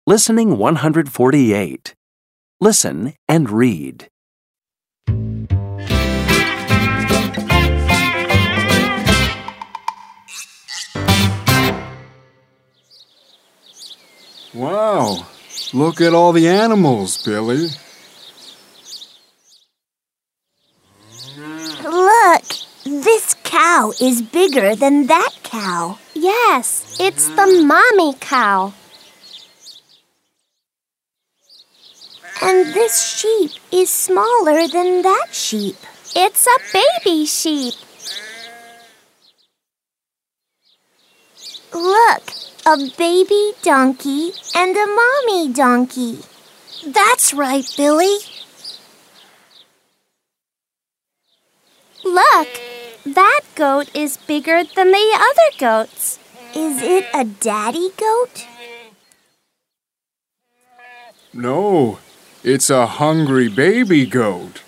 Listening 148. Listen and read. Wow, look at all the animals, Billy. Look, this cow is bigger than that cow. Yes, it's the mommy cow. And this sheep is smaller than that sheep. It's a baby sheep. Look, a baby donkey and a mommy donkey. That's right, Billy. Look, that goat is bigger than the other goats. Is it a daddy goat? No, it's a hungry baby goat.